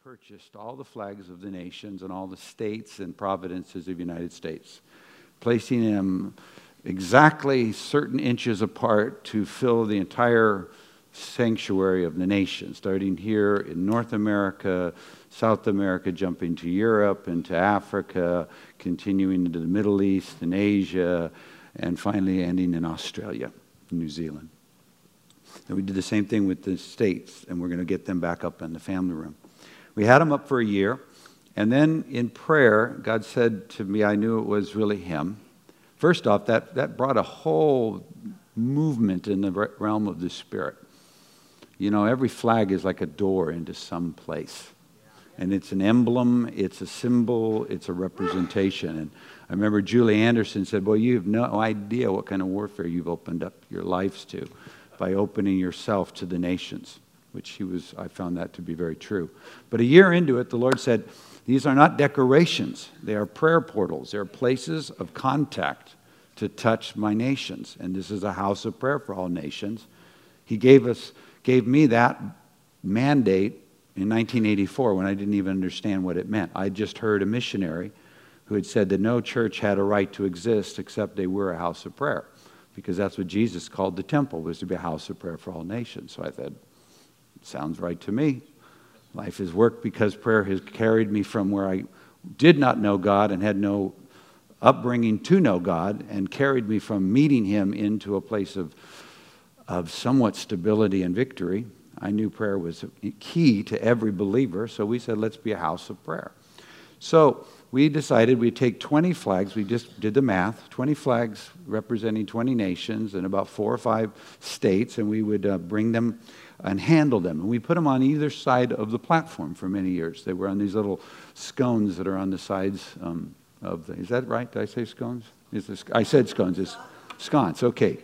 purchased all the flags of the nations and all the states and provinces of the United States, placing them exactly certain inches apart to fill the entire sanctuary of the nation, starting here in North America, South America, jumping to Europe and to Africa, continuing into the Middle East and Asia, and finally ending in Australia, New Zealand. And we did the same thing with the states, and we're going to get them back up in the family room. We had them up for a year, and then in prayer, God said to me, I knew it was really Him. First off, that brought a whole movement in the realm of the Spirit. You know, every flag is like a door into some place. And it's an emblem, it's a symbol, it's a representation. And I remember Julie Anderson said, well, you have no idea what kind of warfare you've opened up your lives to by opening yourself to the nations, which I found that to be very true. But a year into it, the Lord said, these are not decorations. They are prayer portals. They are places of contact to touch my nations. And this is a house of prayer for all nations. He gave me that mandate in 1984 when I didn't even understand what it meant. I just heard a missionary who had said that no church had a right to exist except they were a house of prayer, because that's what Jesus called the temple, was to be a house of prayer for all nations. So I said, sounds right to me. Life has worked because prayer has carried me from where I did not know God and had no upbringing to know God, and carried me from meeting Him into a place of somewhat stability and victory. I knew prayer was key to every believer, so we said, let's be a house of prayer. So we decided we'd take 20 flags. We just did the math, 20 flags representing 20 nations and about 4 or 5 states, and we would bring them and handle them. And we put them on either side of the platform for many years. They were on these little scones that are on the sides of the... Is that right? Did I say scones? I said scones. It's sconce. Okay.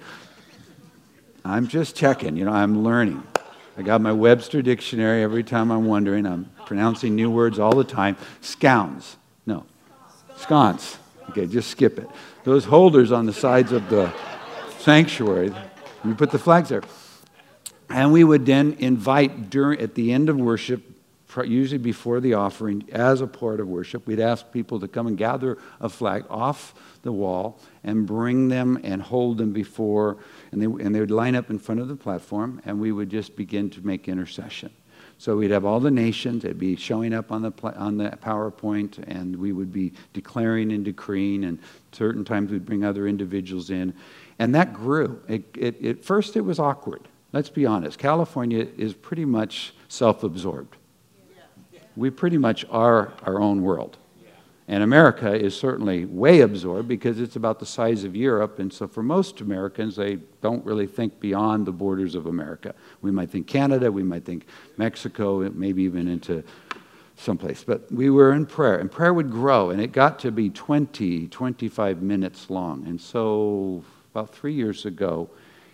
I'm just checking. You know, I'm learning. I got my Webster dictionary every time I'm wondering. I'm pronouncing new words all the time. Scones. No. Sconce. Okay, just skip it. Those holders on the sides of the sanctuary, we put the flags there. And we would then invite at the end of worship, usually before the offering, as a part of worship, we'd ask people to come and gather a flag off the wall and bring them and hold them before, and they would line up in front of the platform, and we would just begin to make intercession. So we'd have all the nations, they'd be showing up on the PowerPoint, and we would be declaring and decreeing, and certain times we'd bring other individuals in. And that grew. At first it was awkward. Let's be honest. California is pretty much self-absorbed. We pretty much are our own world. And America is certainly way absorbed because it's about the size of Europe. And so for most Americans, they don't really think beyond the borders of America. We might think Canada, we might think Mexico, maybe even into someplace. But we were in prayer, and prayer would grow, and it got to be 20, 25 minutes long. And so about 3 years ago,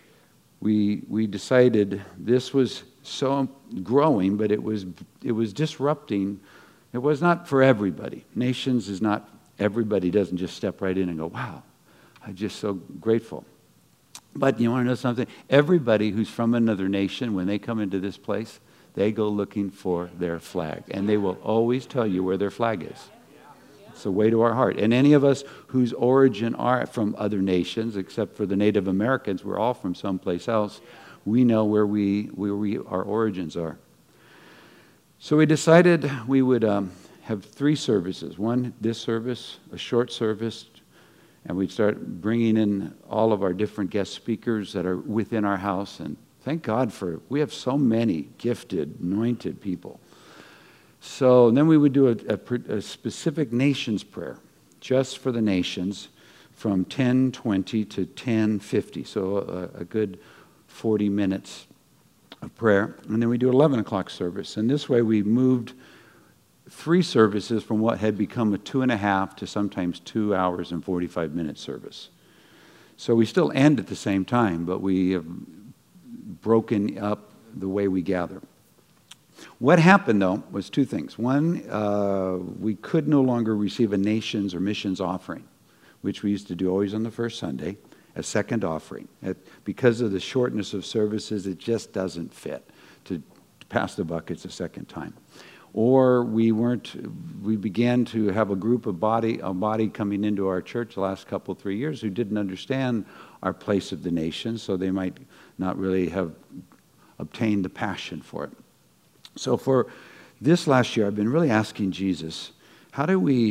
we decided this was so growing, but it was disrupting. It was not for everybody. Nations is not, everybody doesn't just step right in and go, wow, I'm just so grateful. But you want to know something? Everybody who's from another nation, when they come into this place, they go looking for their flag. And they will always tell you where their flag is. It's the way to our heart. And any of us whose origin are from other nations, except for the Native Americans, we're all from someplace else, we know where our origins are. So we decided we would have 3 services. One, this service, a short service, and we'd start bringing in all of our different guest speakers that are within our house. And thank God we have so many gifted, anointed people. So then we would do a specific nations prayer, just for the nations, from 10:20 to 10:50. So a good 40 minutes of prayer. And then we do 11 o'clock service. And this way we moved 3 services from what had become a 2.5 to sometimes 2 hours and 45 minute service. So we still end at the same time, but we have broken up the way we gather. What happened, though, was 2 things. One, we could no longer receive a nations or missions offering, which we used to do always on the first Sunday, a second offering. Because of the shortness of services, it just doesn't fit to pass the buckets a second time. or we began to have a body coming into our church the last 3 years who didn't understand our place of the nation, so they might not really have obtained the passion for it. So for this last year, I've been really asking Jesus, how do we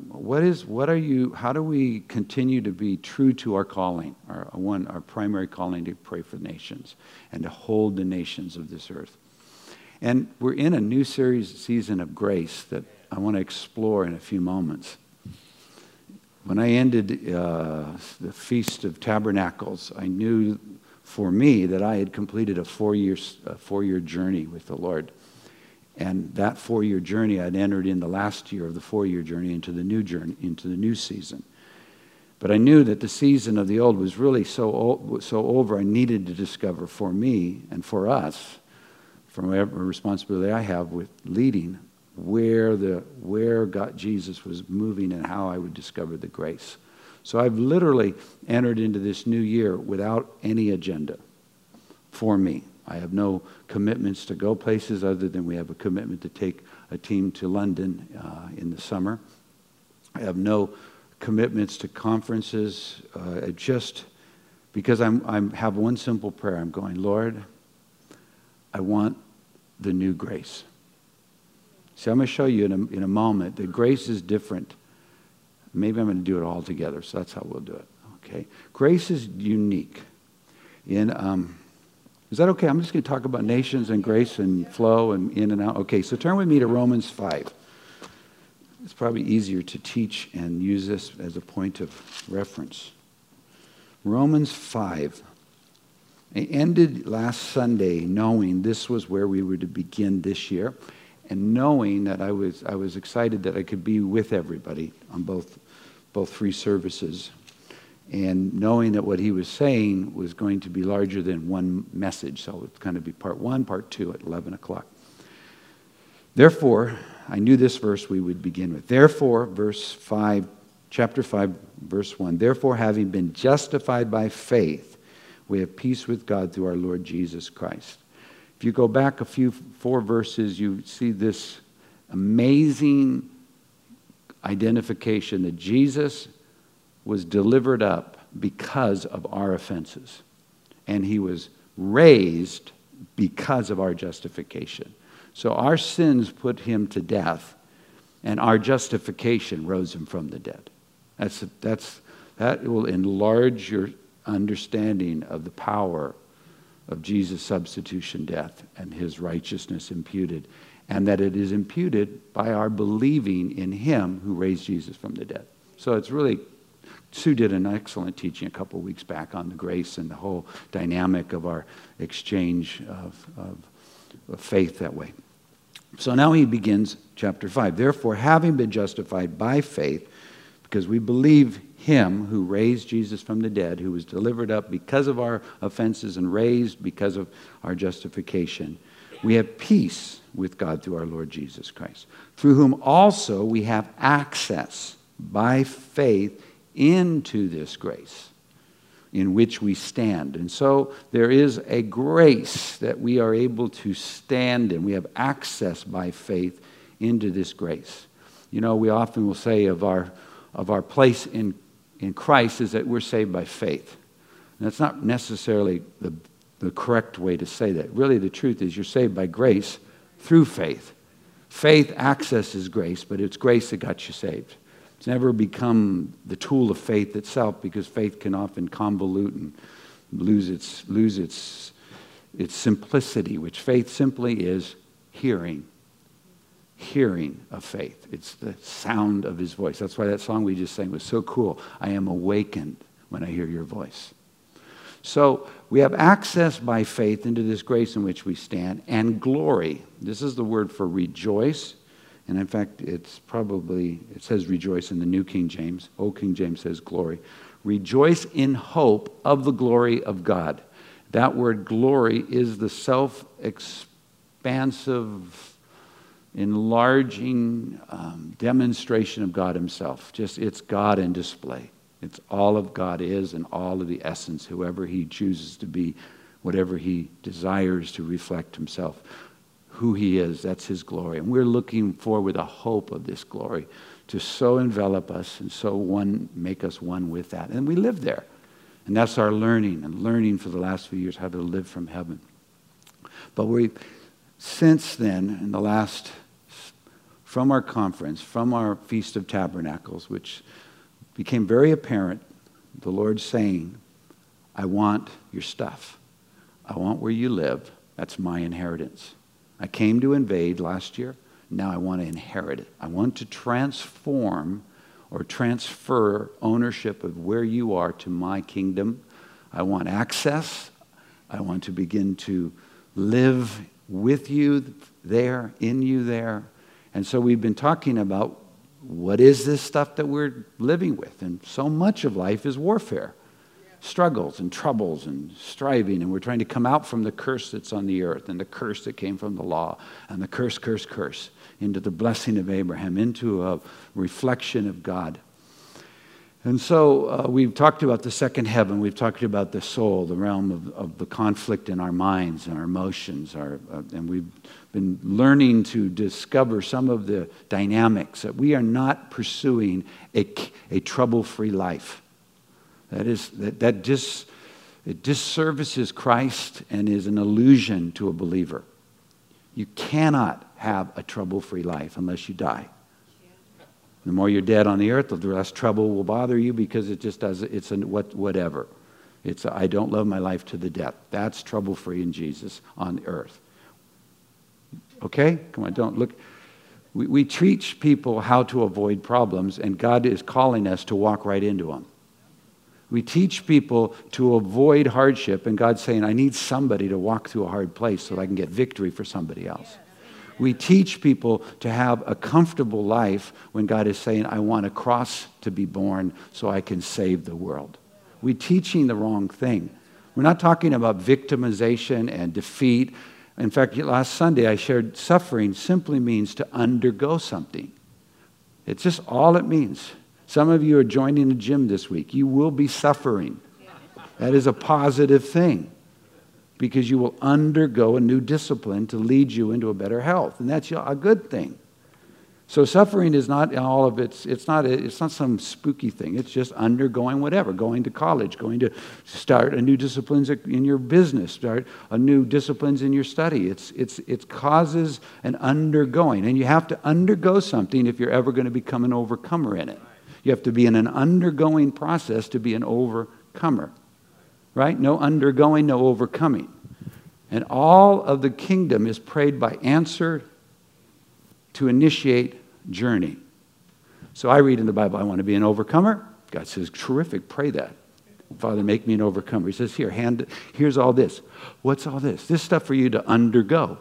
continue to be true to our calling, our primary calling to pray for the nations and to hold the nations of this earth? And we're in a new season of grace that I want to explore in a few moments. When I ended the Feast of Tabernacles, I knew for me that I had completed a four-year journey with the Lord. And that 4-year journey, I'd entered in the last year of the 4-year journey into the new season. But I knew that the season of the old was really so over. I needed to discover for me and for us, from whatever responsibility I have with leading, where God Jesus was moving and how I would discover the grace. So I've literally entered into this new year without any agenda for me. I have no commitments to go places other than we have a commitment to take a team to London in the summer. I have no commitments to conferences, just because I have one simple prayer. I'm going, Lord, I want the new grace. See, I'm going to show you in a moment that grace is different. Maybe I'm going to do it all together, so that's how we'll do it. Okay, grace is unique. Is that okay? I'm just going to talk about nations and grace and flow and in and out. Okay, so turn with me to Romans 5. It's probably easier to teach and use this as a point of reference. Romans 5. I ended last Sunday knowing this was where we were to begin this year, and knowing that I was excited that I could be with everybody on both 3 services, and knowing that what he was saying was going to be larger than one message. So it would kind of be part 1, part 2 at 11 o'clock. Therefore, I knew this verse we would begin with. Therefore, chapter 5, verse 1. Therefore, having been justified by faith, we have peace with God through our Lord Jesus Christ. If you go back 4 verses, you see this amazing identification that Jesus was delivered up because of our offenses, and he was raised because of our justification. So our sins put him to death, and our justification rose him from the dead. That will enlarge your understanding of the power of Jesus' substitution death and his righteousness imputed, and that it is imputed by our believing in him who raised Jesus from the dead. So it's really, Sue did an excellent teaching a couple of weeks back on the grace and the whole dynamic of our exchange of faith that way. So now he begins chapter 5. Therefore, having been justified by faith, because we believe him who raised Jesus from the dead, who was delivered up because of our offenses and raised because of our justification, we have peace with God through our Lord Jesus Christ, through whom also we have access by faith into this grace in which we stand. And so there is a grace that we are able to stand in. We have access by faith into this grace. You know, we often will say of our place in Christ is that we're saved by faith. And that's not necessarily the correct way to say that. Really, the truth is you're saved by grace through faith. Faith accesses grace, but it's grace that got you saved. It's never become the tool of faith itself, because faith can often convolute and lose its simplicity, which faith simply is hearing of faith. It's the sound of his voice. That's why that song we just sang was so cool. I am awakened when I hear your voice. So we have access by faith into this grace in which we stand, and glory. This is the word for rejoice. And in fact, it says rejoice in the New King James. Old King James says glory. Rejoice in hope of the glory of God. That word glory is the self-expansive, enlarging demonstration of God himself. It's God in display. It's all of God is and all of the essence, whoever he chooses to be, whatever he desires to reflect himself. who he is. That's his glory. And we're looking forward with a hope of this glory to so envelop us and so make us one with that. And we live there. And that's our learning for the last few years, how to live from heaven. But since then, in the last, from our conference, from our Feast of Tabernacles, which became very apparent, the Lord saying, I want your stuff. I want where you live. That's my inheritance. I came to invade last year. Now I want to inherit it. I want to transform or transfer ownership of where you are to my kingdom. I want access. I want to begin to live with you there, in you there. And so we've been talking about what is this stuff that we're living with. And so much of life is warfare. Struggles and troubles and striving, and we're trying to come out from the curse that's on the earth and the curse that came from the law and the curse into the blessing of Abraham, into a reflection of God. And so we've talked about the second heaven. We've talked about the soul, the realm of the conflict in our minds and our emotions. And we've been learning to discover some of the dynamics that we are not pursuing a trouble-free life. It disservices Christ and is an illusion to a believer. You cannot have a trouble-free life unless you die. The more you're dead on the earth, the less trouble will bother you because it just does. It's whatever. I don't love my life to the death. That's trouble-free in Jesus on the earth. Okay? Come on, don't look. We teach people how to avoid problems, and God is calling us to walk right into them. We teach people to avoid hardship, and God's saying, I need somebody to walk through a hard place so that I can get victory for somebody else. We teach people to have a comfortable life when God is saying, I want a cross to be borne so I can save the world. We're teaching the wrong thing. We're not talking about victimization and defeat. In fact, last Sunday I shared suffering simply means to undergo something. It's just all it means. Some of you are joining the gym this week. You will be suffering. That is a positive thing because you will undergo a new discipline to lead you into a better health, and that's a good thing. So suffering is not all of it's not some spooky thing. It's just undergoing whatever, going to college, going to start a new disciplines in your business, start a new disciplines in your study. It causes an undergoing, and you have to undergo something if you're ever going to become an overcomer in it. You have to be in an undergoing process to be an overcomer, right? No undergoing, no overcoming. And all of the kingdom is prayed by answer to initiate journey. So I read in the Bible, I want to be an overcomer. God says, terrific, pray that. Father, make me an overcomer. He says, here's all this. What's all this? This stuff for you to undergo.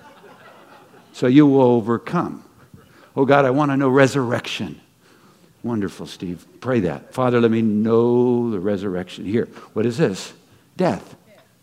So you will overcome. Oh God, I want to know resurrection. Wonderful, Steve. Pray that. Father, let me know the resurrection. Here, what is this? Death.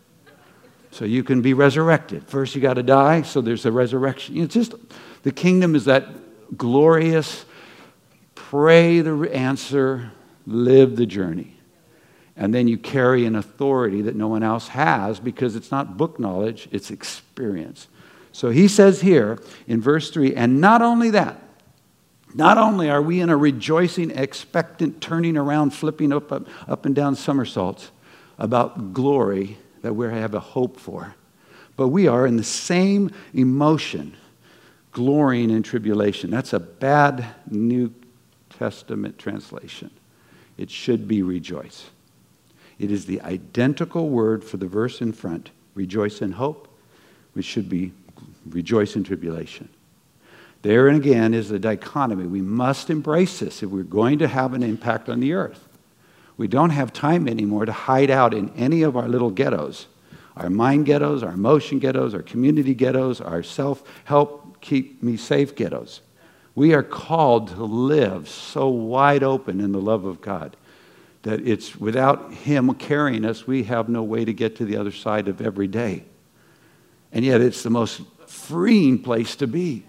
So you can be resurrected. First you got to die, so there's a resurrection. It's just, the kingdom is that glorious, pray the answer, live the journey. And then you carry an authority that no one else has because it's not book knowledge, it's experience. So he says here in verse 3, and not only that, not only are we in a rejoicing, expectant, turning around, flipping up and down somersaults about glory that we have a hope for, but we are in the same emotion, glorying in tribulation. That's a bad New Testament translation. It should be rejoice. It is the identical word for the verse in front, rejoice in hope, which should be rejoice in tribulation. There and again is the dichotomy. We must embrace this if we're going to have an impact on the earth. We don't have time anymore to hide out in any of our little ghettos. Our mind ghettos, our emotion ghettos, our community ghettos, our self-help, keep me safe ghettos. We are called to live so wide open in the love of God that it's without Him carrying us, we have no way to get to the other side of every day. And yet it's the most freeing place to be.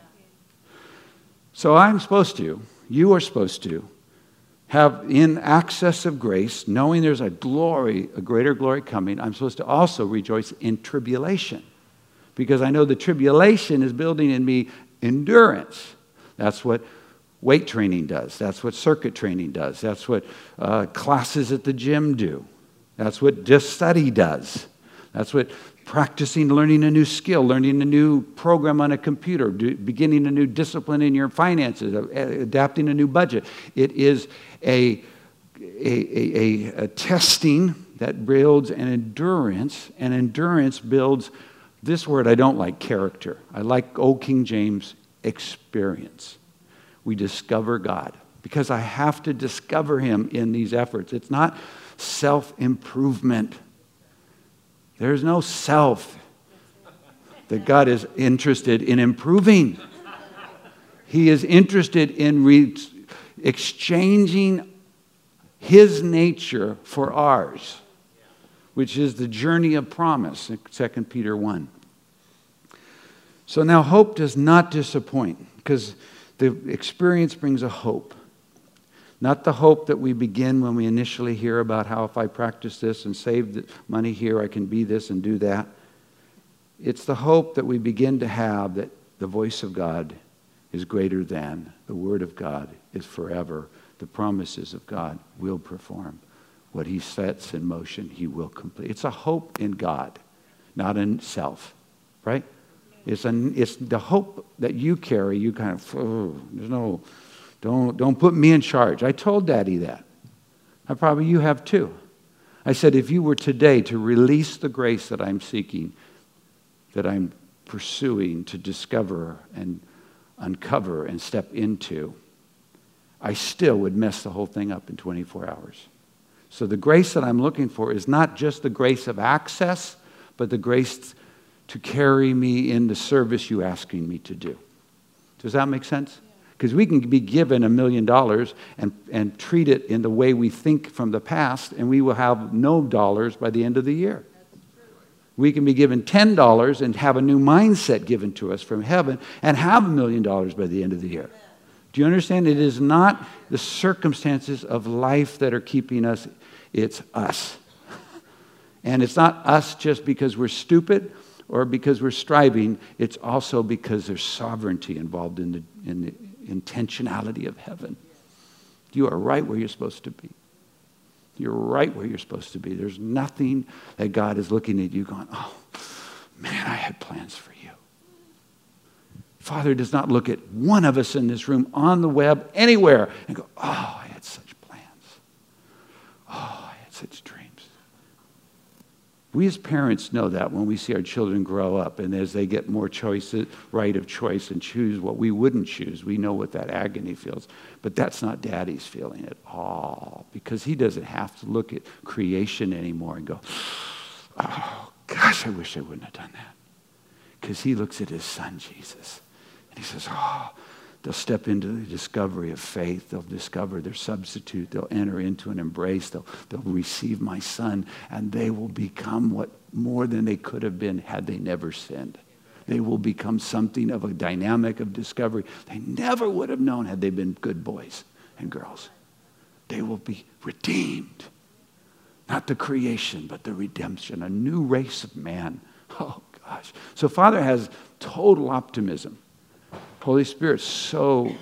So you are supposed to have in access of grace, knowing there's a greater glory coming, I'm supposed to also rejoice in tribulation. because I know the tribulation is building in me endurance. That's what weight training does. That's what circuit training does. That's what classes at the gym do. That's what just study does. That's what practicing, learning a new skill, learning a new program on a computer, beginning a new discipline in your finances, adapting a new budget. It is a testing that builds an endurance, and endurance builds, this word I don't like, character. I like Old King James, experience. We discover God, because I have to discover Him in these efforts. It's not self-improvement. There's no self that God is interested in improving. He is interested in exchanging His nature for ours, which is the journey of promise in 2 Peter 1. So now hope does not disappoint, because the experience brings a hope. Not the hope that we begin when we initially hear about how if I practice this and save the money here, I can be this and do that. It's the hope that we begin to have that the voice of God is greater than, the word of God is forever, the promises of God will perform. What He sets in motion, He will complete. It's a hope in God, not in self, right? It's the hope that you carry. You kind of, there's no, don't put me in charge. I told Daddy that. Probably you have too. I said, if you were today to release the grace that I'm seeking, that I'm pursuing to discover and uncover and step into, I still would mess the whole thing up in 24 hours. So the grace that I'm looking for is not just the grace of access, but the grace to carry me in the service you're asking me to do. Does that make sense? Because we can be given $1 million and treat it in the way we think from the past, and we will have no dollars by the end of the year. We can be given $10 and have a new mindset given to us from heaven and have $1 million by the end of the year. Do you understand? It is not the circumstances of life that are keeping us. It's us. And it's not us just because we're stupid or because we're striving. It's also because there's sovereignty involved in the intentionality of heaven. You are right where you're supposed to be. You're right where you're supposed to be. There's nothing that God is looking at you going, oh, man, I had plans for you. Father does not look at one of us in this room, on the web, anywhere, and go, oh, I had such plans. Oh, I had such dreams. We as parents know that when we see our children grow up and as they get more choices, right of choice and choose what we wouldn't choose, we know what that agony feels. But that's not Daddy's feeling at all, because He doesn't have to look at creation anymore and go, oh, gosh, I wish I wouldn't have done that. Because He looks at His Son, Jesus, and He says, oh, they'll step into the discovery of faith. They'll discover their substitute. They'll enter into an embrace. They'll receive my Son, and they will become what more than they could have been had they never sinned. They will become something of a dynamic of discovery they never would have known had they been good boys and girls. They will be redeemed. Not the creation, but the redemption. A new race of man. Oh, gosh. So Father has total optimism. Holy Spirit's so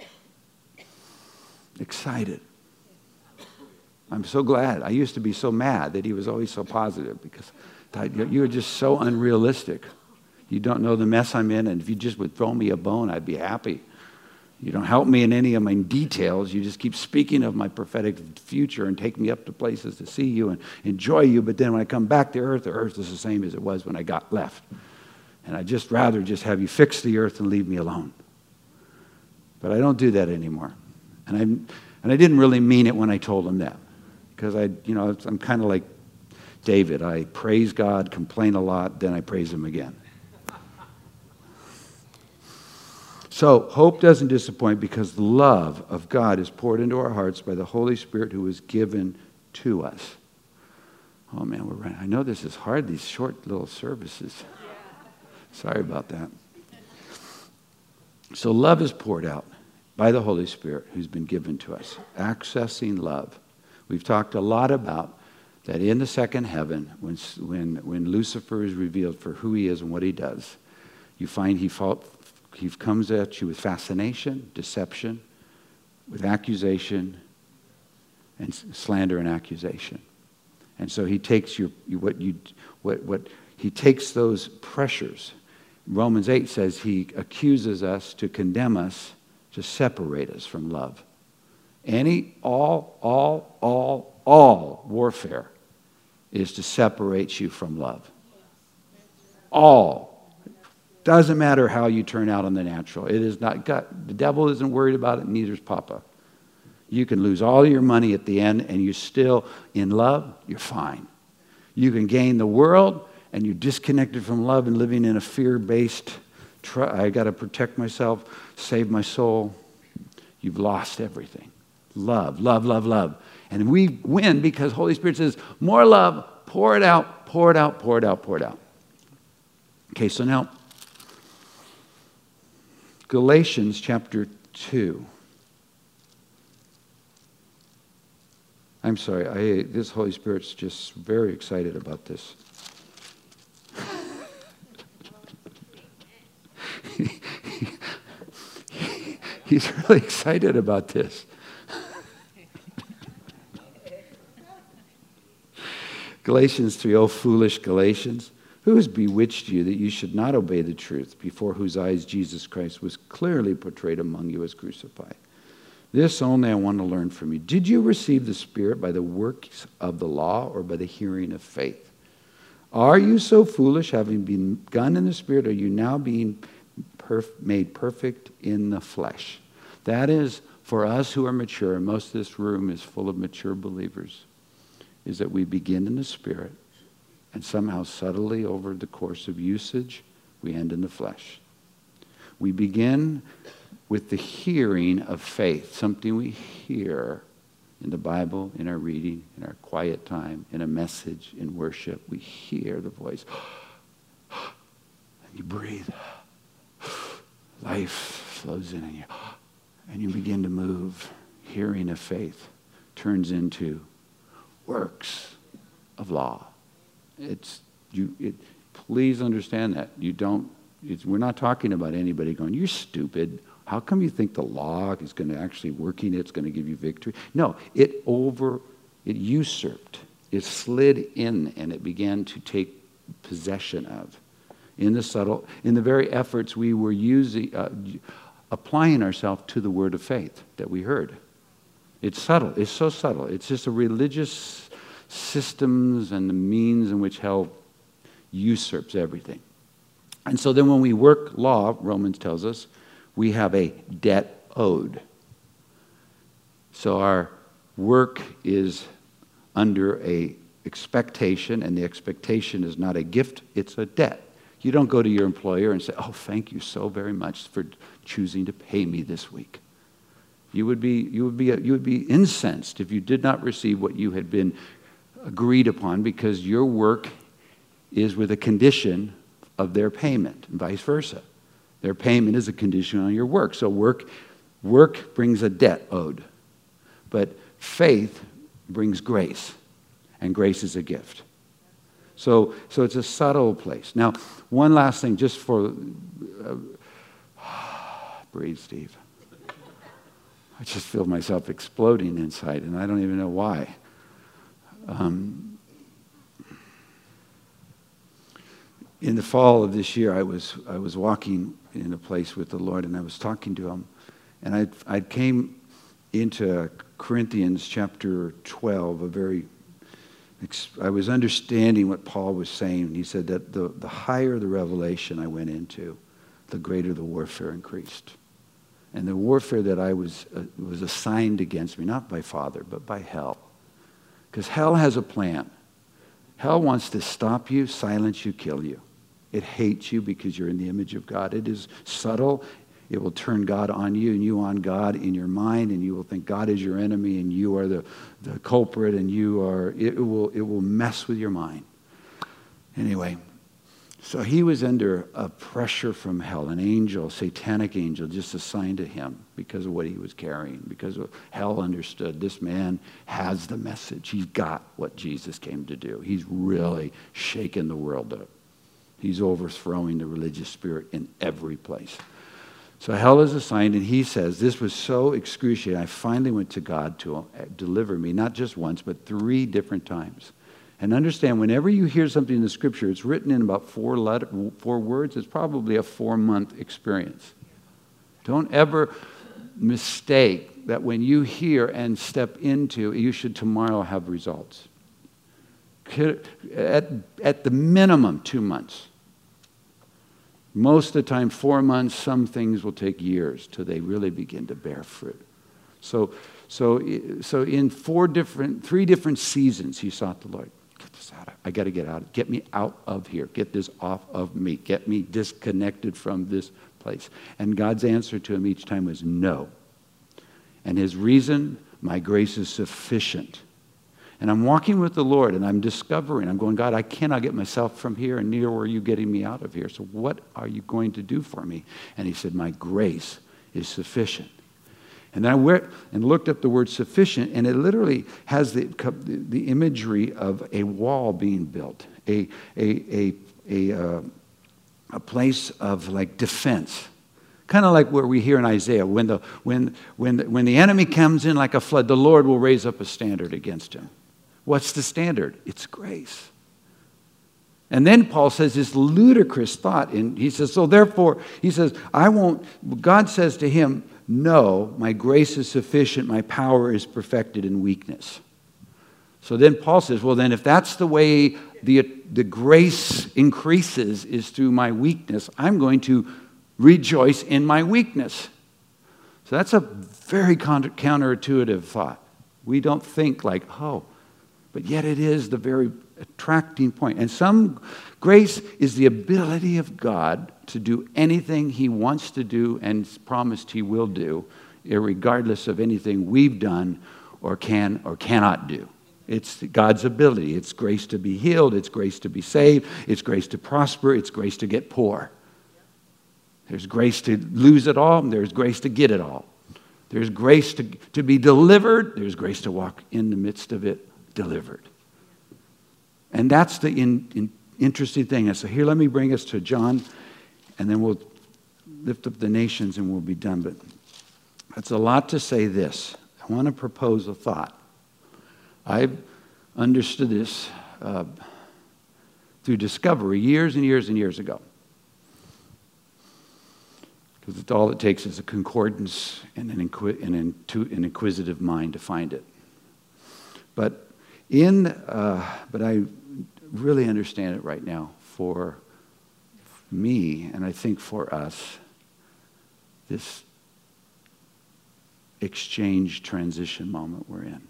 excited. I'm so glad. I used to be so mad that He was always so positive, because you are just so unrealistic. You don't know the mess I'm in, and if you just would throw me a bone, I'd be happy. You don't help me in any of my details. You just keep speaking of my prophetic future and take me up to places to see you and enjoy you, but then when I come back to earth, the earth is the same as it was when I got left. And I'd just rather just have you fix the earth and leave me alone. But I don't do that anymore. And I didn't really mean it when I told him that. Because I'm kind of like David. I praise God, complain a lot, then I praise Him again. So hope doesn't disappoint, because the love of God is poured into our hearts by the Holy Spirit who is given to us. Oh man, we're running. I know this is hard, these short little services. Sorry about that. So love is poured out by the Holy Spirit who's been given to us. Accessing love. We've talked a lot about that in the second heaven, when Lucifer is revealed for who he is and what he does, you find he comes at you with fascination, deception, with accusation, and slander and accusation. And so he takes he takes those pressures. Romans 8 says he accuses us to condemn us, to separate us from love. All warfare is to separate you from love. All. Doesn't matter how you turn out on the natural. It is not God. The devil isn't worried about it, neither is Papa. You can lose all your money at the end and you're still in love, you're fine. You can gain the world and you're disconnected from love and living in a fear-based, I got to protect myself, save my soul. You've lost everything. Love, love, love, love. And we win because Holy Spirit says, more love, pour it out, pour it out, pour it out, pour it out. Okay, so now, Galatians chapter 2. I'm sorry, this Holy Spirit's just very excited about this. He's really excited about this. Galatians 3, O foolish Galatians, who has bewitched you that you should not obey the truth, before whose eyes Jesus Christ was clearly portrayed among you as crucified? This only I want to learn from you. Did you receive the Spirit by the works of the law or by the hearing of faith? Are you so foolish, having begun in the Spirit, are you now being made perfect in the flesh? That is, for us who are mature, and most of this room is full of mature believers, is that we begin in the Spirit, and somehow subtly over the course of usage, we end in the flesh. We begin with the hearing of faith, something we hear in the Bible, in our reading, in our quiet time, in a message, in worship. We hear the voice. And you breathe. Life flows in and you begin to move. Hearing of faith turns into works of law. Please understand that. We're not talking about anybody going, you're stupid. How come you think the law is going to actually working? It's going to give you victory. No, it usurped. It slid in and it began to take possession of. In the very efforts we were using, applying ourselves to the word of faith that we heard. It's subtle. It's so subtle. It's just a religious systems and the means in which hell usurps everything. And so then when we work law, Romans tells us, we have a debt owed. So our work is under a expectation, and the expectation is not a gift, it's a debt. You don't go to your employer and say, oh, thank you so very much for choosing to pay me this week. You would be incensed if you did not receive what you had been agreed upon, because your work is with a condition of their payment, and vice versa. Their payment is a condition on your work. So work brings a debt owed. But faith brings grace, and grace is a gift. So it's a subtle place. Now, one last thing, just for... breathe, Steve. I just feel myself exploding inside, and I don't even know why. In the fall of this year, I was walking in a place with the Lord, and I was talking to him, and I came into Corinthians chapter 12, I was understanding what Paul was saying. He said that the higher the revelation I went into, the greater the warfare increased. And the warfare that I was assigned against me, not by Father, but by hell. Because hell has a plan. Hell wants to stop you, silence you, kill you. It hates you because you're in the image of God. It is subtle. It will turn God on you and you on God in your mind, and you will think God is your enemy and you are the culprit, and it will mess with your mind. Anyway, So he was under a pressure from hell, an angel, satanic angel, just assigned to him because of what he was carrying, because of hell understood this man has the message. He's got what Jesus came to do. He's really shaking the world up. He's overthrowing the religious spirit in every place. So hell is assigned, and he says, this was so excruciating. I finally went to God to deliver me, not just once, but 3 different times. And understand, whenever you hear something in the Scripture, it's written in about 4 words. It's probably a 4-month experience. Don't ever mistake that when you hear and step into, you should tomorrow have results. At the minimum, 2 months. Most of the time, 4 months. Some things will take years till they really begin to bear fruit. So in 3 different seasons, he sought the Lord. I got to get out. Get me out of here. Get this off of me. Get me disconnected from this place. And God's answer to him each time was no. And his reason, my grace is sufficient. And I'm walking with the Lord, and I'm discovering, I'm going, God, I cannot get myself from here, and neither are you getting me out of here. So what are you going to do for me? And he said, my grace is sufficient. And then I went and looked up the word sufficient, and it literally has the imagery of a wall being built, a place of like defense, kind of like where we hear in Isaiah, when the enemy comes in like a flood, the Lord will raise up a standard against him. What's the standard? It's grace. And then Paul says this ludicrous thought, and he says, so therefore, he says, God says to him, no, my grace is sufficient, my power is perfected in weakness. So then Paul says, well then if that's the way the grace increases is through my weakness, I'm going to rejoice in my weakness. So that's a very counterintuitive thought. We don't think like, oh, but yet it is the very attracting point. And some grace is the ability of God to do anything he wants to do and promised he will do, regardless of anything we've done or can or cannot do. It's God's ability. It's grace to be healed. It's grace to be saved. It's grace to prosper. It's grace to get poor. There's grace to lose it all. And there's grace to get it all. There's grace to be delivered. There's grace to walk in the midst of it delivered. And that's the interesting thing. And so here, let me bring us to John, and then we'll lift up the nations and we'll be done. But that's a lot to say this. I want to propose a thought. I've understood this through discovery years and years and years ago. Because all it takes is a concordance and an inquisitive mind to find it. But I really understand it right now for me, and I think for us, this exchange transition moment we're in.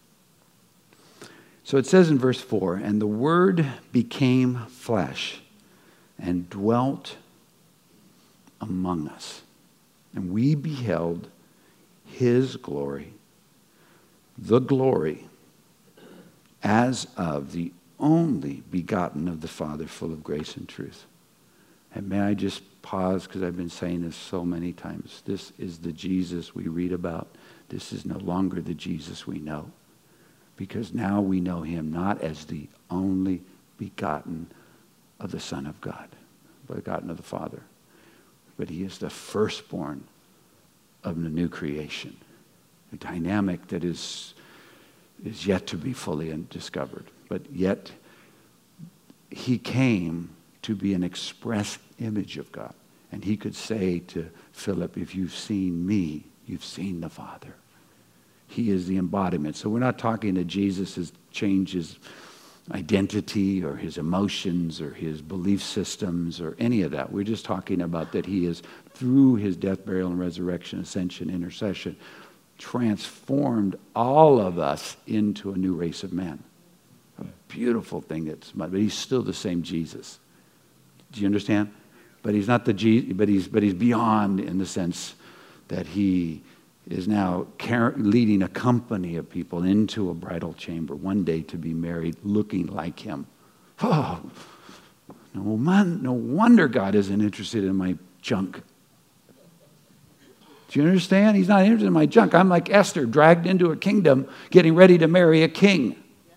So it says in verse 4, and the Word became flesh and dwelt among us, and we beheld his glory, the glory as of the only begotten of the Father, full of grace and truth. And may I just pause, because I've been saying this so many times. This is the Jesus we read about. This is no longer the Jesus we know. Because now we know him not as the only begotten of the Son of God, begotten of the Father, but he is the firstborn of the new creation, a dynamic that is yet to be fully discovered. But yet, he came to be an express image of God. And he could say to Philip, if you've seen me, you've seen the Father. He is the embodiment. So we're not talking that Jesus has changed his identity or his emotions or his belief systems or any of that. We're just talking about that he is, through his death, burial, and resurrection, ascension, intercession, transformed all of us into a new race of men. A beautiful thing. But he's still the same Jesus. Do you understand? But he's not the Jesus, but he's beyond in the sense that he is now leading a company of people into a bridal chamber one day to be married looking like him. Oh, No wonder God isn't interested in my junk. Do you understand? He's not interested in my junk. I'm like Esther, dragged into a kingdom, getting ready to marry a king.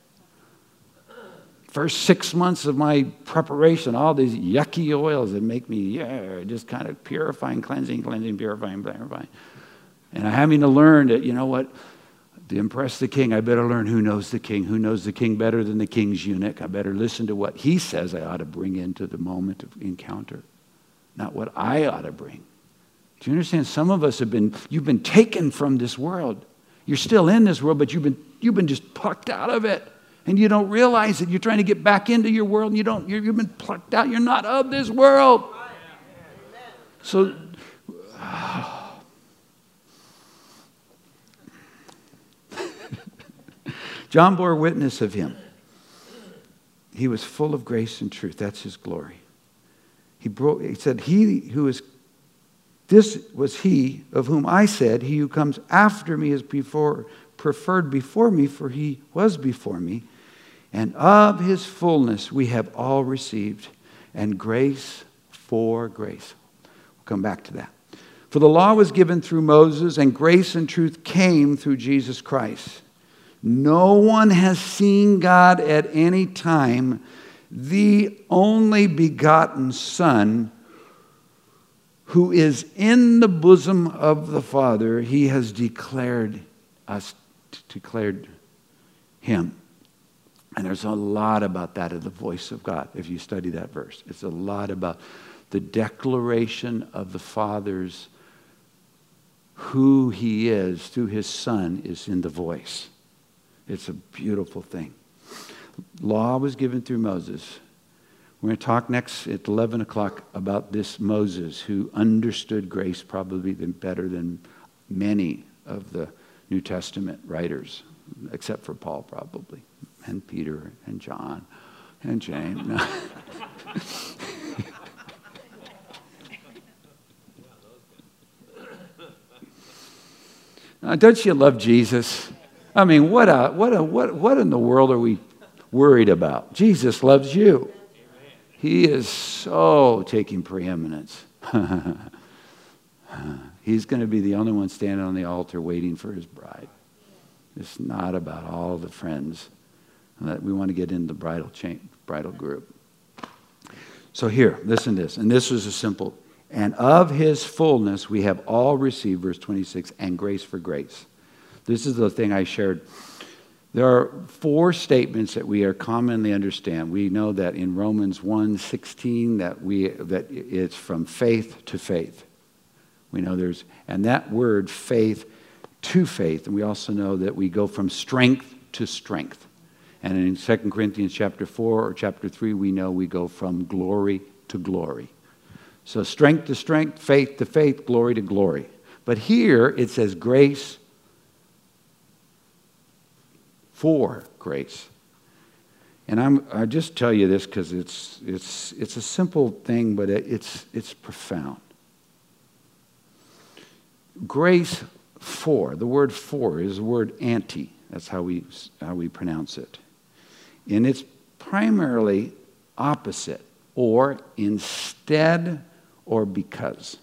First 6 months of my preparation, all these yucky oils that make me, just kind of purifying, cleansing, purifying. And I'm having to learn that, you know what? To impress the king, I better learn who knows the king. Who knows the king better than the king's eunuch? I better listen to what he says I ought to bring into the moment of encounter, not what I ought to bring. Do you understand? Some of us you've been taken from this world. You're still in this world, but you've been just plucked out of it. And you don't realize it. You're trying to get back into your world, and you've been plucked out. You're not of this world. So, John bore witness of him. He was full of grace and truth. That's his glory. He said, this was he of whom I said, he who comes after me is preferred before me, for he was before me. And of his fullness we have all received, and grace for grace. We'll come back to that. For the law was given through Moses, and grace and truth came through Jesus Christ. No one has seen God at any time. The only begotten Son, who is in the bosom of the Father, he has declared him. And there's a lot about that in the voice of God, if you study that verse. It's a lot about the declaration of the Father's who he is through his Son is in the voice. It's a beautiful thing. Law was given through Moses. We're going to talk next at 11 o'clock about this Moses who understood grace probably better than many of the New Testament writers, except for Paul probably, and Peter and John and James. No. Don't you love Jesus? I mean, what in the world are we worried about? Jesus loves you. He is so taking preeminence. He's going to be the only one standing on the altar waiting for his bride. It's not about all the friends that we want to get in the bridal group. So here, listen to this. And this was a simple. And of his fullness we have all received, verse 26, and grace for grace. This is the thing I shared. There are 4 statements that we are commonly understand. We know that in Romans 1:16 that it's from faith to faith. We know and that word faith to faith, and we also know that we go from strength to strength. And in 2 Corinthians chapter 4 or chapter 3, we know we go from glory to glory. So strength to strength, faith to faith, glory to glory. But here it says grace for grace. And I just tell you this because it's a simple thing, but it's profound. Grace for, the word for is the word anti. That's how we pronounce it. And it's primarily opposite, or instead, or because.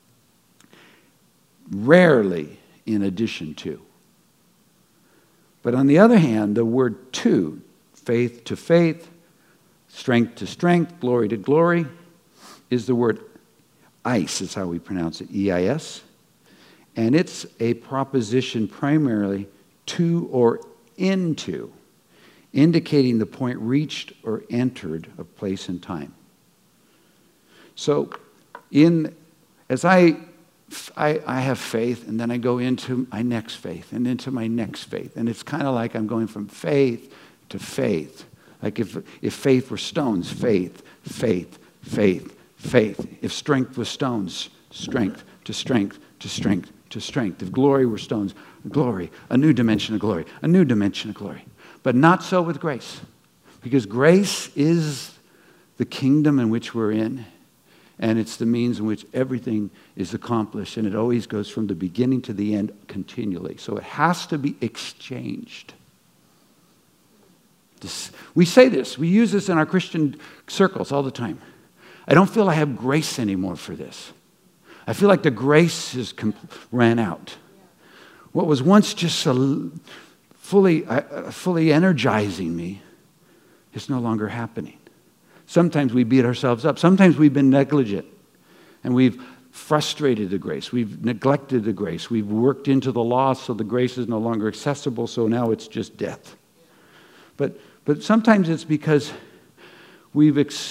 Rarely in addition to. But on the other hand, the word to, faith to faith, strength to strength, glory to glory, is the word eis, is how we pronounce it, E-I-S. And it's a proposition primarily to or into, indicating the point reached or entered of place and time. So, as I have faith, and then I go into my next faith, and into my next faith. And it's kind of like I'm going from faith to faith. Like if faith were stones, faith, faith, faith, faith. If strength was stones, strength to strength to strength to strength. If glory were stones, glory, a new dimension of glory, a new dimension of glory. But not so with grace. Because grace is the kingdom in which we're in. And it's the means in which everything is accomplished. And it always goes from the beginning to the end continually. So it has to be exchanged. We say this. We use this in our Christian circles all the time. I don't feel I have grace anymore for this. I feel like the grace has ran out. What was once just so fully energizing me is no longer happening. Sometimes we beat ourselves up. Sometimes we've been negligent and we've frustrated the grace. We've neglected the grace. We've worked into the law so the grace is no longer accessible, so now it's just death. But sometimes it's because we've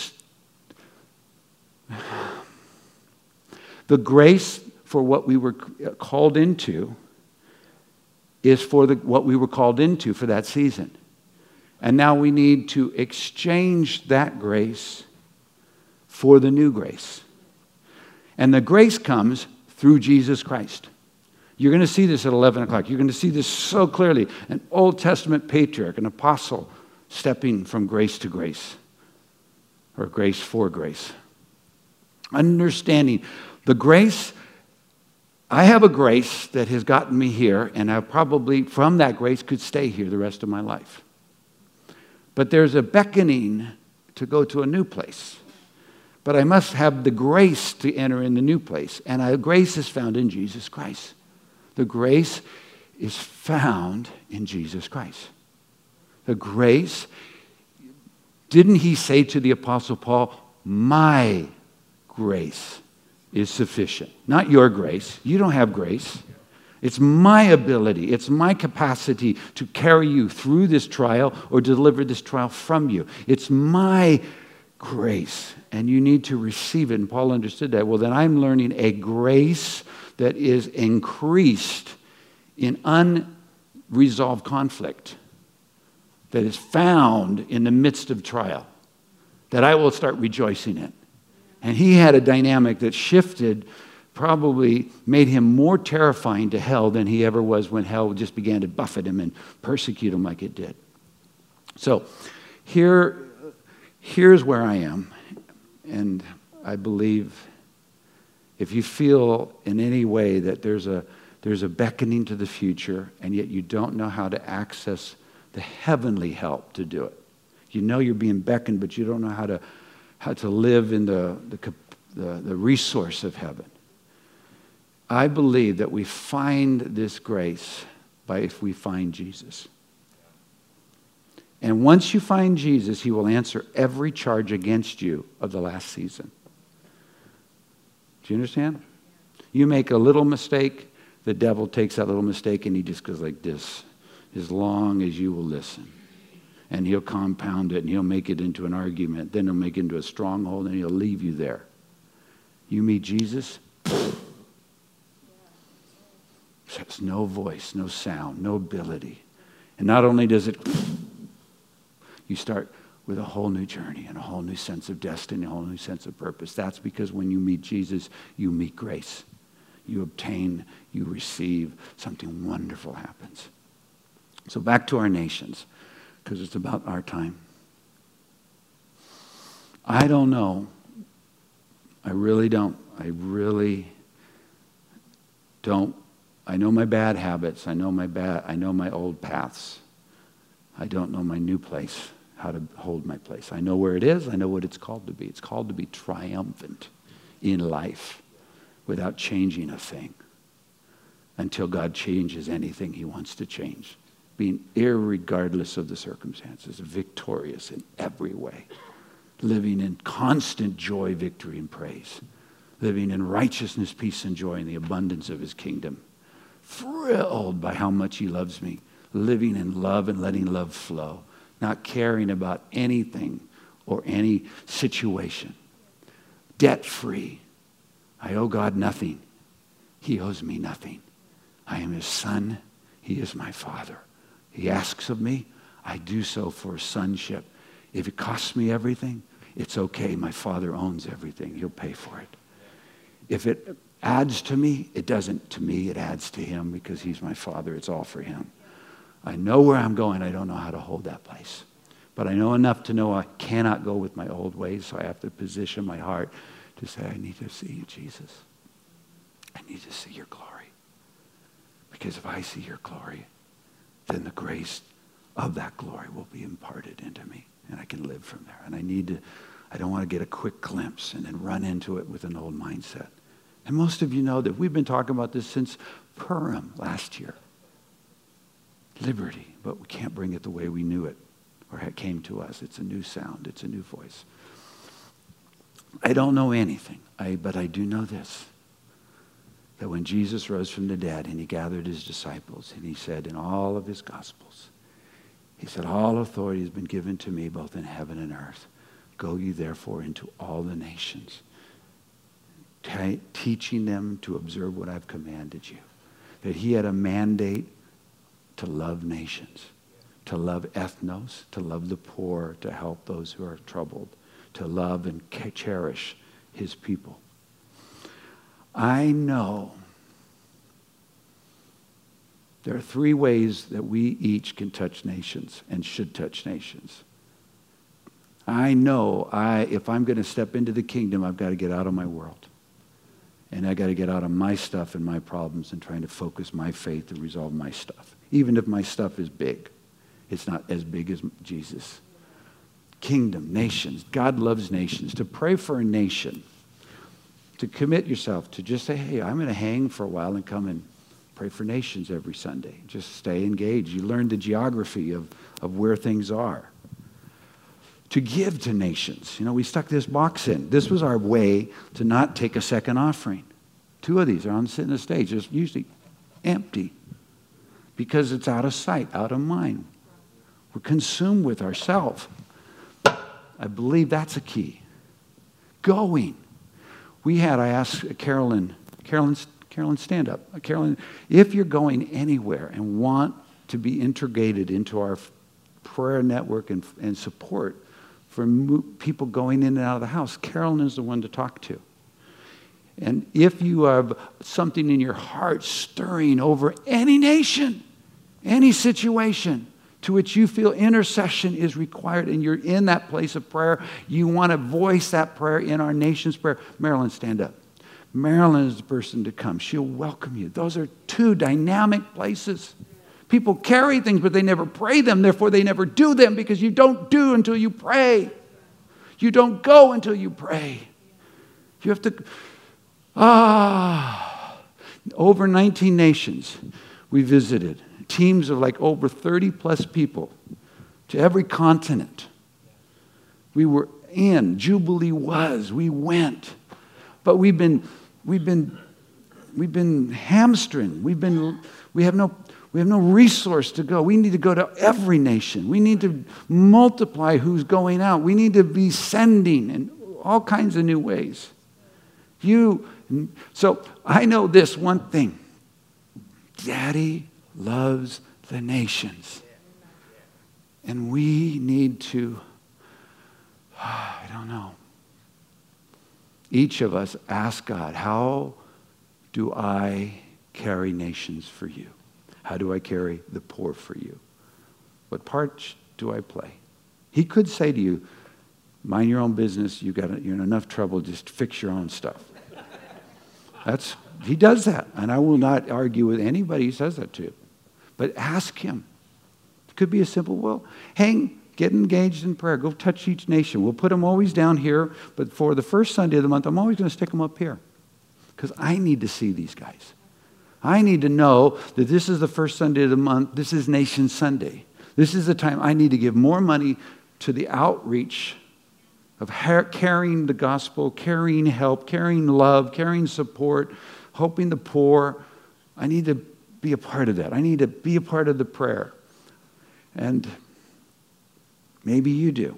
the grace for what we were called into is for what we were called into for that season. And now we need to exchange that grace for the new grace. And the grace comes through Jesus Christ. You're going to see this at 11 o'clock. You're going to see this so clearly. An Old Testament patriarch, an apostle, stepping from grace to grace, or grace for grace. Understanding the grace, I have a grace that has gotten me here, and I probably, from that grace, could stay here the rest of my life. But there's a beckoning to go to a new place. But I must have the grace to enter in the new place. And grace is found in Jesus Christ. The grace is found in Jesus Christ. The grace, didn't he say to the Apostle Paul, my grace is sufficient. Not your grace. You don't have grace. It's my ability. It's my capacity to carry you through this trial or deliver this trial from you. It's my grace. And you need to receive it. And Paul understood that. Well, then I'm learning a grace that is increased in unresolved conflict, that is found in the midst of trial, that I will start rejoicing in. And he had a dynamic that shifted, probably made him more terrifying to hell than he ever was when hell just began to buffet him and persecute him like it did. So here's where I am. And I believe if you feel in any way that there's a beckoning to the future and yet you don't know how to access the heavenly help to do it. You know you're being beckoned, but you don't know how to live in the resource of heaven. I believe that we find this grace if we find Jesus. And once you find Jesus, he will answer every charge against you of the last season. Do you understand? You make a little mistake, the devil takes that little mistake and he just goes like this, as long as you will listen. And he'll compound it and he'll make it into an argument. Then he'll make it into a stronghold and he'll leave you there. You meet Jesus, there's no voice, no sound, no ability. And not only does it, you start with a whole new journey and a whole new sense of destiny, a whole new sense of purpose. That's because when you meet Jesus, you meet grace. You obtain, you receive, something wonderful happens. So back to our nations, because it's about our time. I don't know. I really don't. I really don't. I know my bad habits. I know my old paths. I don't know my new place, how to hold my place. I know where it is. I know what it's called to be. It's called to be triumphant in life without changing a thing until God changes anything he wants to change. Being irregardless of the circumstances, victorious in every way. Living in constant joy, victory, and praise. Living in righteousness, peace, and joy in the abundance of his kingdom. Thrilled by how much he loves me. Living in love and letting love flow. Not caring about anything or any situation. Debt-free. I owe God nothing. He owes me nothing. I am his son. He is my father. He asks of me. I do so for sonship. If it costs me everything, it's okay. My Father owns everything. He'll pay for it. If it adds to me, it doesn't to me. It adds to him because he's my Father. It's all for him. I know where I'm going. I don't know how to hold that place. But I know enough to know I cannot go with my old ways, so I have to position my heart to say, I need to see you, Jesus. I need to see your glory. Because if I see your glory, then the grace of that glory will be imparted into me, and I can live from there. And I don't want to get a quick glimpse and then run into it with an old mindset. And most of you know that we've been talking about this since Purim last year. Liberty, but we can't bring it the way we knew it or it came to us. It's a new sound. It's a new voice. I don't know anything, but I do know this, that when Jesus rose from the dead and he gathered his disciples and he said in all of his Gospels, he said, all authority has been given to me both in heaven and earth. Go ye therefore into all the nations, teaching them to observe what I've commanded you. That he had a mandate to love nations, to love ethnos, to love the poor, to help those who are troubled, to love and cherish his people. I know there are 3 ways that we each can touch nations and should touch nations. I know if I'm going to step into the kingdom, I've got to get out of my world. And I got to get out of my stuff and my problems and trying to focus my faith to resolve my stuff. Even if my stuff is big, it's not as big as Jesus. Kingdom, nations. God loves nations. To pray for a nation, to commit yourself to just say, hey, I'm going to hang for a while and come and pray for nations every Sunday. Just stay engaged. You learn the geography of where things are. To give to nations. We stuck this box in. This was our way to not take a second offering. 2 of these are on the stage. It's usually empty because it's out of sight, out of mind. We're consumed with ourselves. I believe that's a key. Going. I asked Carolyn, stand up. Carolyn, if you're going anywhere and want to be integrated into our prayer network and support for people going in and out of the house, Carolyn is the one to talk to. And if you have something in your heart stirring over any nation, any situation to which you feel intercession is required and you're in that place of prayer, you want to voice that prayer in our nation's prayer, Marilyn, stand up. Marilyn is the person to come. She'll welcome you. Those are 2 dynamic places. People carry things, but they never pray them. Therefore, they never do them because you don't do until you pray. You don't go until you pray. You have to... Over 19 nations we visited. Teams of like over 30 plus people to every continent. We were in. Jubilee was. We went. But we've been hamstrung. We have no resource to go. We need to go to every nation. We need to multiply who's going out. We need to be sending in all kinds of new ways. So I know this one thing. Daddy loves the nations. And we need to, I don't know. Each of us ask God, how do I carry nations for you? How do I carry the poor for you? What part do I play? He could say to you, mind your own business. You're in enough trouble. Just fix your own stuff. He does that. And I will not argue with anybody who says that to you. But ask him. It could be a simple, get engaged in prayer. Go touch each nation. We'll put them always down here. But for the first Sunday of the month, I'm always going to stick them up here. Because I need to see these guys. I need to know that this is the first Sunday of the month. This is Nation Sunday. This is the time I need to give more money to the outreach of carrying the gospel, carrying help, carrying love, carrying support, helping the poor. I need to be a part of that. I need to be a part of the prayer. And maybe you do.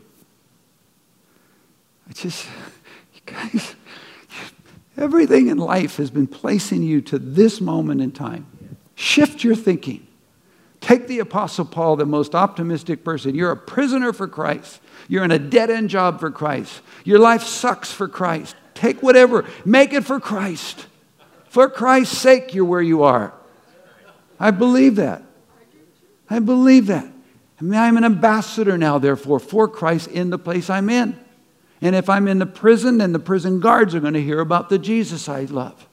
You guys, everything in life has been placing you to this moment in time. Shift your thinking. Take the Apostle Paul, the most optimistic person. You're a prisoner for Christ. You're in a dead-end job for Christ. Your life sucks for Christ. Take whatever. Make it for Christ. For Christ's sake, you're where you are. I believe that. I believe that. I'm an ambassador now, therefore, for Christ in the place I'm in. And if I'm in the prison, then the prison guards are going to hear about the Jesus I love.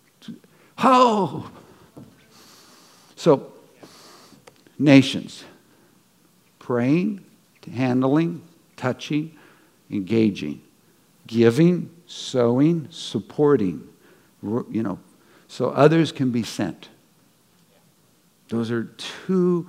So, nations. Praying, handling, touching, engaging, giving, sowing, supporting, so others can be sent. Those are two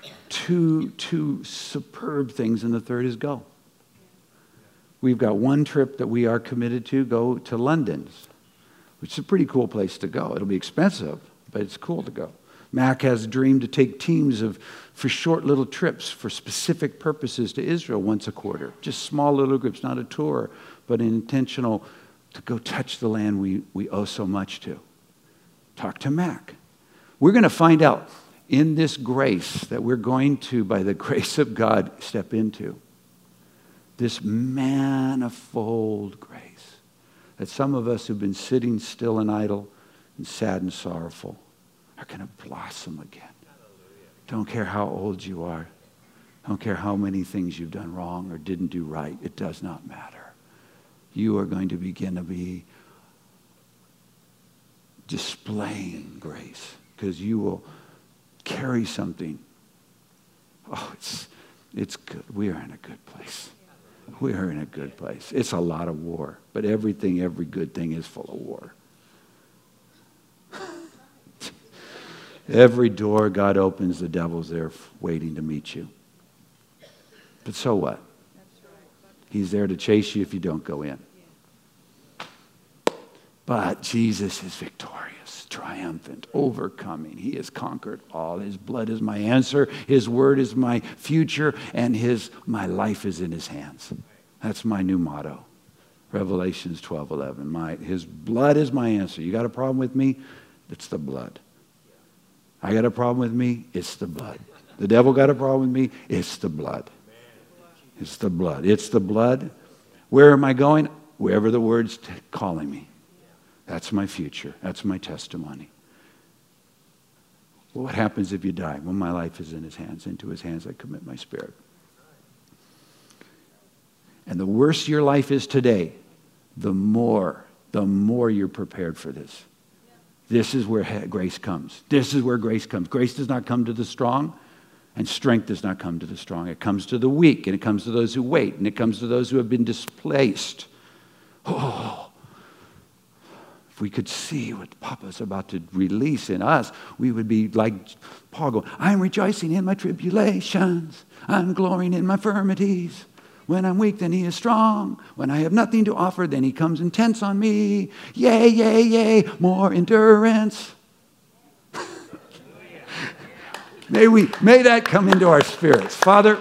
superb things, and the third is go. We've got one trip that we are committed to, go to London, which is a pretty cool place to go. It'll be expensive, but it's cool to go. Mac has a dream to take teams for short little trips for specific purposes to Israel once a quarter. Just small little groups, not a tour, but an intentional to go touch the land we owe so much to. Talk to Mac. We're going to find out in this grace that we're going to, by the grace of God, step into. This manifold grace that some of us who've been sitting still and idle and sad and sorrowful are going to blossom again. Don't care how old you are. Don't care how many things you've done wrong or didn't do right. It does not matter. You are going to begin to be displaying grace because you will carry something. Oh, it's good. We are in a good place. We are in a good place. It's a lot of war, but every good thing is full of war. Every door God opens, the devil's there waiting to meet you. But so what? He's there to chase you if you don't go in. But Jesus is victorious, triumphant, overcoming. He has conquered all. His blood is my answer. His word is my future. And my life is in his hands. That's my new motto. Revelations 12:11. His blood is my answer. You got a problem with me? It's the blood. I got a problem with me? It's the blood. The devil got a problem with me? It's the blood. It's the blood. It's the blood. Where am I going? Wherever the word's calling me. That's my future. That's my testimony. Well, what happens if you die? Well, my life is in his hands. Into his hands I commit my spirit. And the worse your life is today, the more you're prepared for this. This is where grace comes. This is where grace comes. Grace does not come to the strong, and strength does not come to the strong. It comes to the weak, and it comes to those who wait, and it comes to those who have been displaced. Oh, if we could see what Papa's about to release in us, we would be like Paul going, I'm rejoicing in my tribulations. I'm glorying in my infirmities. When I'm weak, then he is strong. When I have nothing to offer, then he comes and tents on me. Yay, yay, yay, more endurance. May that come into our spirits. Father,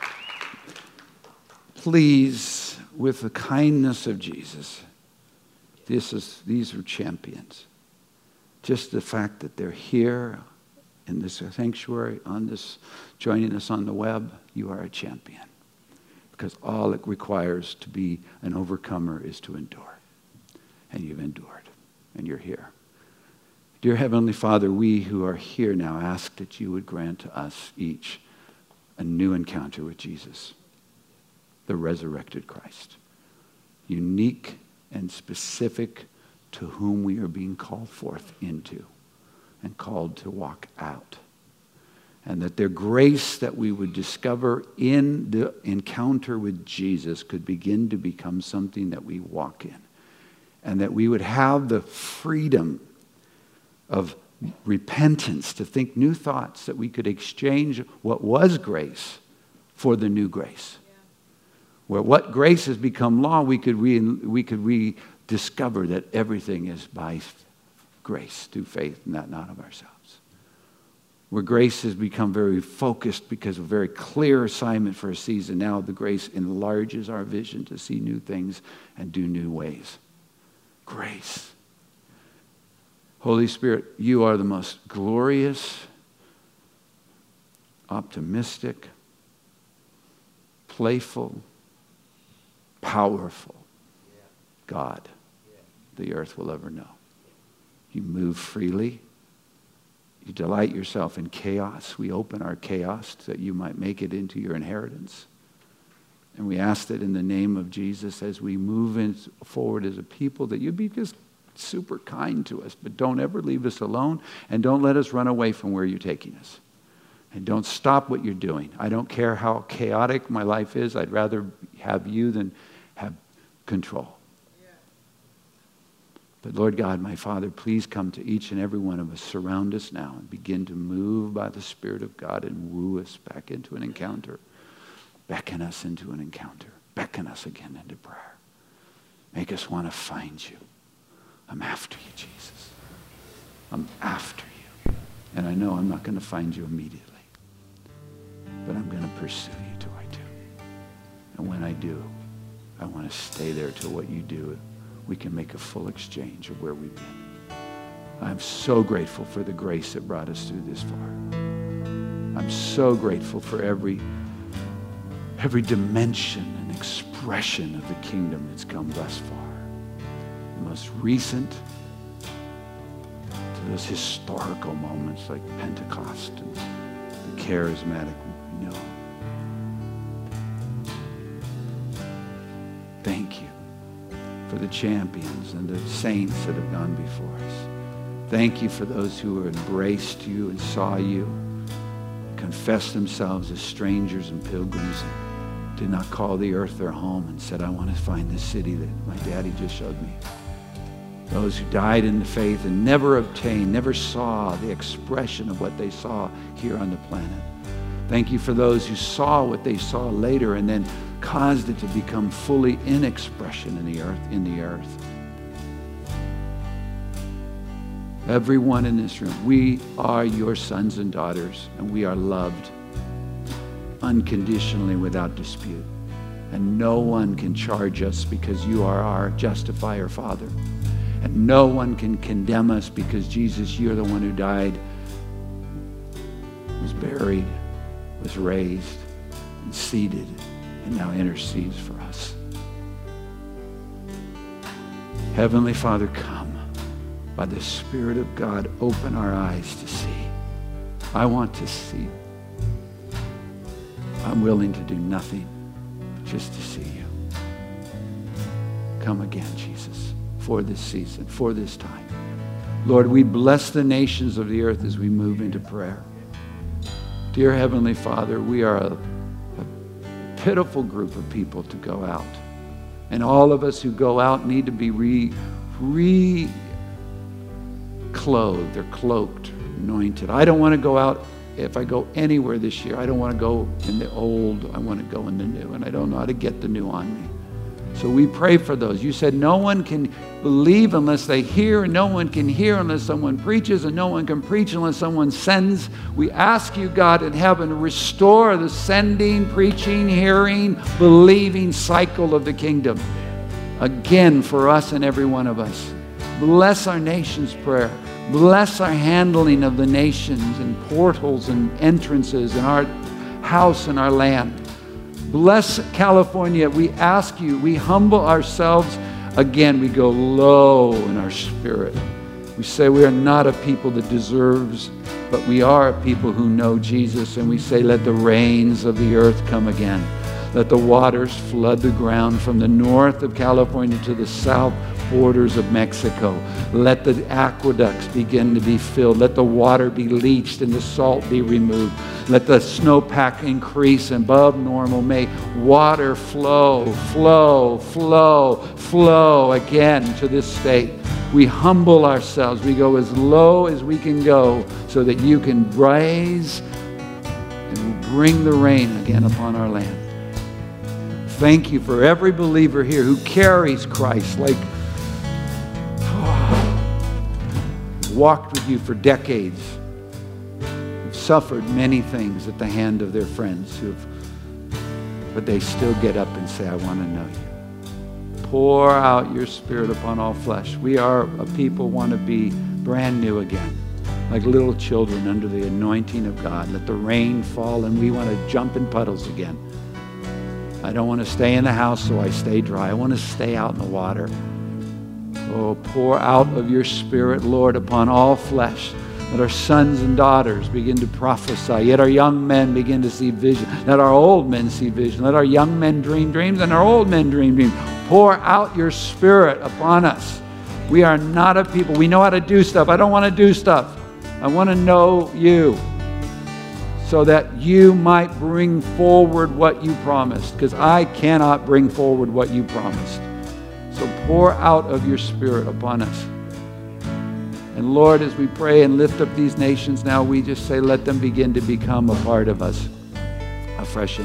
please, with the kindness of Jesus, these are champions. Just the fact that they're here in this sanctuary, joining us on the web, you are a champion. Because all it requires to be an overcomer is to endure. And you've endured. And you're here. Dear Heavenly Father, we who are here now ask that you would grant to us each a new encounter with Jesus, the resurrected Christ. Unique and specific to whom we are being called forth into and called to walk out. And that their grace that we would discover in the encounter with Jesus could begin to become something that we walk in. And that we would have the freedom of repentance to think new thoughts, that we could exchange what was grace for the new grace. Yeah. Where what grace has become law, we could rediscover that everything is by grace through faith, not of ourselves. Where grace has become very focused because of a very clear assignment for a season. Now the grace enlarges our vision to see new things and do new ways. Grace. Holy Spirit, you are the most glorious, optimistic, playful, powerful God the earth will ever know. You move freely. You delight yourself in chaos. We open our chaos that you might make it into your inheritance. And we ask that in the name of Jesus, as we move forward as a people, that you'd be just super kind to us, but don't ever leave us alone, and don't let us run away from where you're taking us. And don't stop what you're doing. I don't care how chaotic my life is. I'd rather have you than have control. But Lord God, my Father, please come to each and every one of us. Surround us now and begin to move by the Spirit of God and woo us back into an encounter. Beckon us into an encounter. Beckon us again into prayer. Make us want to find you. I'm after you, Jesus. I'm after you. And I know I'm not going to find you immediately. But I'm going to pursue you till I do. And when I do, I want to stay there till what you do. We can make a full exchange of where we've been. I'm so grateful for the grace that brought us through this far. I'm so grateful for every dimension and expression of the kingdom that's come thus far. The most recent to those historical moments like Pentecost and the charismatic, Thank you for the champions and the saints that have gone before us. Thank you for those who embraced you and saw you, confessed themselves as strangers and pilgrims, and did not call the earth their home and said, I want to find the city that my daddy just showed me. Those who died in the faith and never obtained, never saw the expression of what they saw here on the planet. Thank you for those who saw what they saw later and then caused it to become fully in expression in the earth. Everyone in this room, we are your sons and daughters, and we are loved unconditionally without dispute. And no one can charge us because you are our justifier, Father. And no one can condemn us because, Jesus, you're the one who died, was buried, was raised, and seated, and now intercedes for us. Heavenly Father, come. By the Spirit of God, open our eyes to see. I want to see. I'm willing to do nothing just to see you. Come again, Jesus, for this season, for this time. Lord, we bless the nations of the earth as we move into prayer. Dear Heavenly Father, we are a pitiful group of people to go out. And all of us who go out need to be clothed or cloaked, anointed. I don't want to go out. If I go anywhere this year, I don't want to go in the old. I want to go in the new, and I don't know how to get the new on me. So we pray for those. You said no one can believe unless they hear, and no one can hear unless someone preaches, and no one can preach unless someone sends. We ask you, God in heaven, to restore the sending, preaching, hearing, believing cycle of the kingdom again for us and every one of us. Bless our nation's prayer. Bless our handling of the nations and portals and entrances in our house and our land. Bless California. We ask you, we humble ourselves. Again, we go low in our spirit. We say we are not a people that deserves, but we are a people who know Jesus. And we say, let the rains of the earth come again. Let the waters flood the ground from the north of California to the south borders of Mexico. Let the aqueducts begin to be filled. Let the water be leached and the salt be removed. Let the snowpack increase above normal. May water flow, flow, flow, flow again to this state. We humble ourselves. We go as low as we can go so that you can rise and bring the rain again upon our land. Thank you for every believer here who carries Christ, like walked with you for decades, who've suffered many things at the hand of their friends, but they still get up and say, I want to know you. Pour out your Spirit upon all flesh. We are a people want to be brand new again, like little children under the anointing of God. Let the rain fall and we want to jump in puddles again. I don't want to stay in the house so I stay dry. I want to stay out in the water. Oh, pour out of your Spirit, Lord, upon all flesh. Let our sons and daughters begin to prophesy. Yet our young men begin to see vision. Let our old men see vision. Let our young men dream dreams and our old men dream dreams. Pour out your Spirit upon us. We are not a people. We know how to do stuff. I don't want to do stuff. I want to know you. so that you might bring forward what you promised, because I cannot bring forward what you promised. So pour out of your Spirit upon us. And Lord, as we pray and lift up these nations now, we just say, let them begin to become a part of us, afresh in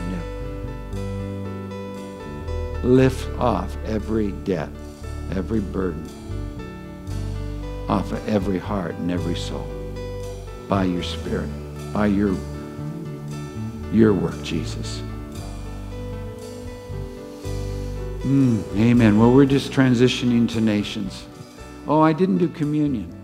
you. Lift off every debt, every burden, off of every heart and every soul, by your Spirit, by your work, Jesus. Amen. Well, we're just transitioning to nations. Oh, I didn't do communion.